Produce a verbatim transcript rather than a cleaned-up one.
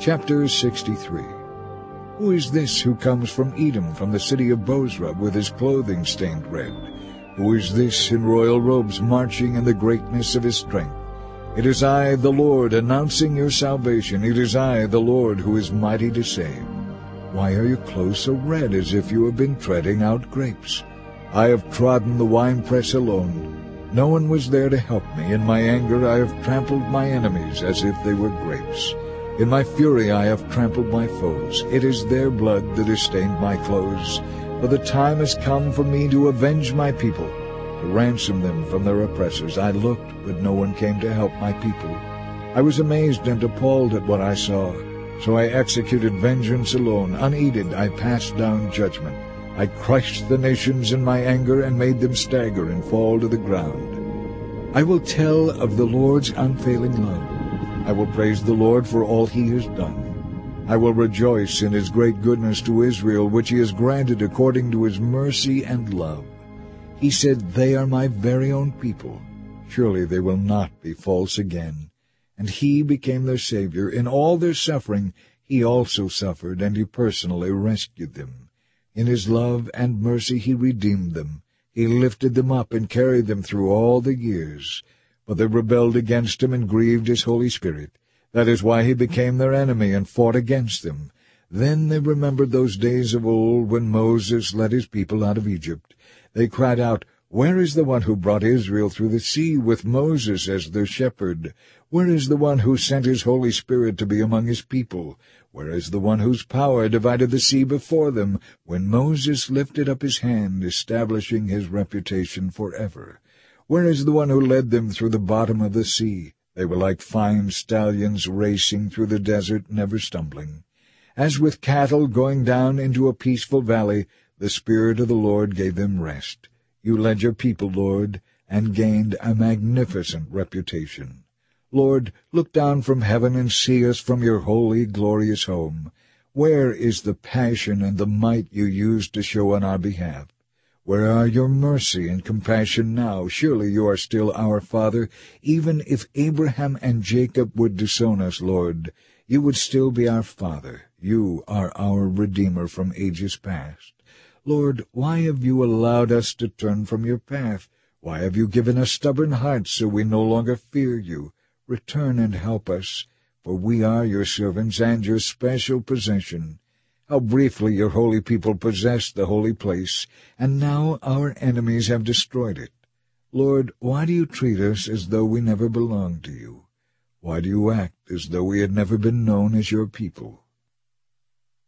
Chapter sixty-three. Who is this who comes from Edom, from the city of Bozrah, with his clothing stained red? Who is this in royal robes, marching in the greatness of his strength? It is I, the Lord, announcing your salvation. It is I, the Lord, who is mighty to save. Why are your clothes so red, as if you have been treading out grapes? I have trodden the winepress alone. No one was there to help me. In my anger I have trampled my enemies as if they were grapes. In my fury I have trampled my foes. It is their blood that has stained my clothes. For the time has come for me to avenge my people, to ransom them from their oppressors. I looked, but no one came to help my people. I was amazed and appalled at what I saw. So I executed vengeance alone. Unheeded I passed down judgment. I crushed the nations in my anger and made them stagger and fall to the ground. I will tell of the Lord's unfailing love. I will praise the Lord for all he has done. I will rejoice in his great goodness to Israel, which he has granted according to his mercy and love. He said, "They are my very own people. Surely they will not be false again." And he became their Savior. In all their suffering he also suffered, and he personally rescued them. In his love and mercy he redeemed them. He lifted them up and carried them through all the years. But they rebelled against him and grieved his Holy Spirit. That is why he became their enemy and fought against them. Then they remembered those days of old when Moses led his people out of Egypt. They cried out, "Where is the one who brought Israel through the sea with Moses as their shepherd? Where is the one who sent his Holy Spirit to be among his people? Where is the one whose power divided the sea before them, when Moses lifted up his hand, establishing his reputation forever? Where is the one who led them through the bottom of the sea? They were like fine stallions racing through the desert, never stumbling. As with cattle going down into a peaceful valley, the Spirit of the Lord gave them rest. You led your people, Lord, and gained a magnificent reputation. Lord, look down from heaven and see us from your holy, glorious home. Where is the passion and the might you used to show on our behalf? Where are your mercy and compassion now? Surely you are still our Father. Even if Abraham and Jacob would disown us, Lord, you would still be our Father. You are our Redeemer from ages past. Lord, why have you allowed us to turn from your path? Why have you given us stubborn hearts so we no longer fear you? Return and help us, for we are your servants and your special possession. How briefly your holy people possessed the holy place, and now our enemies have destroyed it. Lord, why do you treat us as though we never belonged to you? Why do you act as though we had never been known as your people?